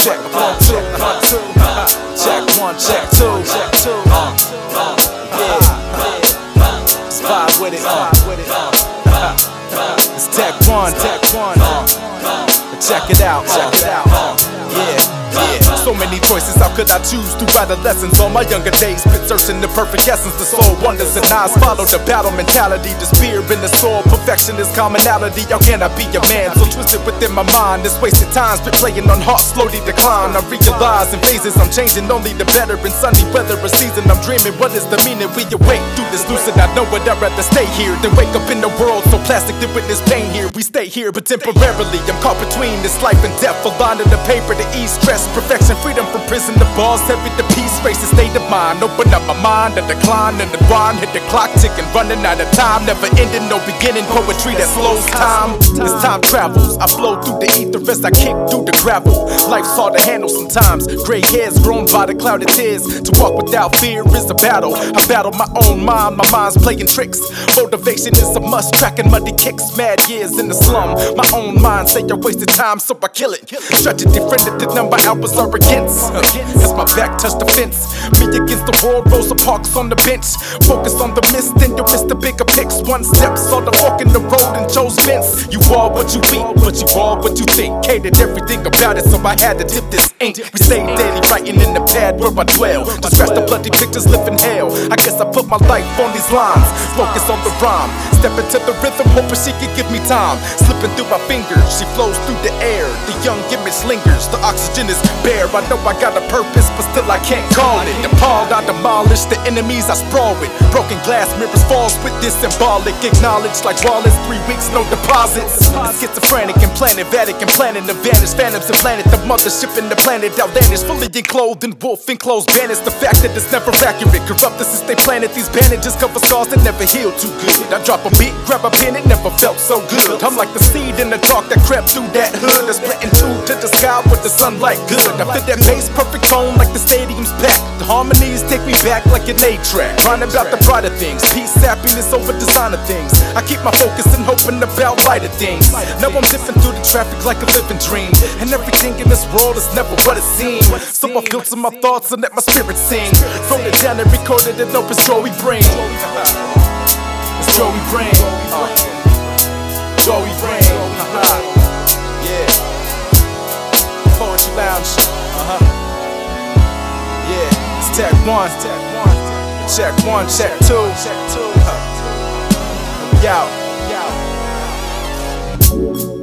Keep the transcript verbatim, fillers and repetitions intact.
check one, two, one, two. Check one, check two, check two. Uh, uh, yeah, spot with it, uh, with it. Uh, it's Tech One, Tech One. Uh, check it out, check it out. Uh, yeah. Yeah, so many choices, how could I choose through adolescence? All my younger days spent searching the perfect essence. The soul wonders and eyes follow the battle mentality. The spear in the soul, perfection is commonality. How can I be a man so twisted within my mind? This wasted time's been playing on hearts slowly decline. I realize in phases I'm changing only the better. In sunny weather a season I'm dreaming. What is the meaning? We awake through this lucid. I know what I'd rather stay here than wake up in the world so plastic to witness pain here. We stay here but temporarily. I'm caught between this life and death. A line in the paper to ease stress. Perfection, freedom from prison, the bars heavy, the peace, race, the state of mind. Open up my mind, the decline and the grind. Hit the clock ticking, running out of time. Never ending, no beginning. Poetry that slows time. As time travels, I flow through the ether as I kick through the gravel. Life's hard to handle sometimes. Gray hairs grown by the clouded tears. To walk without fear is a battle. I battle my own mind, my mind's playing tricks. Motivation is a must, tracking muddy kicks. Mad years in the slum. My own mind say I wasted time, so I kill it. Stretch it, defended the number hours are against. As my back touched the fence, me against the world, Rosa Parks on the bench. Focus on the mist, then you miss the bigger pics. One step, saw the walk in the road and chose fence. You are what you eat, but you are what you think. Hated everything about it, so I had to dip this ink. We stay daily writing in the pad where I dwell. To scratch the bloody pictures, live in hell. I guess I put my life on these lines. Focus on the rhyme, step into the rhythm, hoping she could give me time. Slipping through my fingers, she flows through the air. The young image lingers, the oxygen is bare. I know I got a purpose, but still I can't call it. Appalled, I demolish the enemies I sprawl with. Broken glass mirrors falls with this symbolic. Acknowledged like Wallace, three weeks, no deposits. Schizophrenic and planet, Vatican planning the vanish. Phantoms and planet, the mothership in the planet outlandish. Fully enclosed in wolf enclosed banished. The fact that it's never accurate. Corrupted since they planted these bandages. Cover scars that never heal too good. I drop a beat, grab a pen, it never felt so good. I'm like the seed in the dark that crept through that hood. That's splitting two to the sky with the sunlight good. I feel that bass, perfect tone like the stadium's packed. The harmonies take me back like an A-track. Crying about the brighter things, peace, happiness over designer things. I keep my focus and hoping about lighter things. Now I'm zipping through the traffic like a living dream. And everything in this world is never what it seems. So I filter my thoughts and let my spirit sing. Wrote it down and recorded it up, it's Joey Brain. It's Joey Brain. Uh, Joey Brain. Yeah. Poetry Lounge. Uh-huh. Yeah, it's Tech One. Check one, check two. Uh, we out.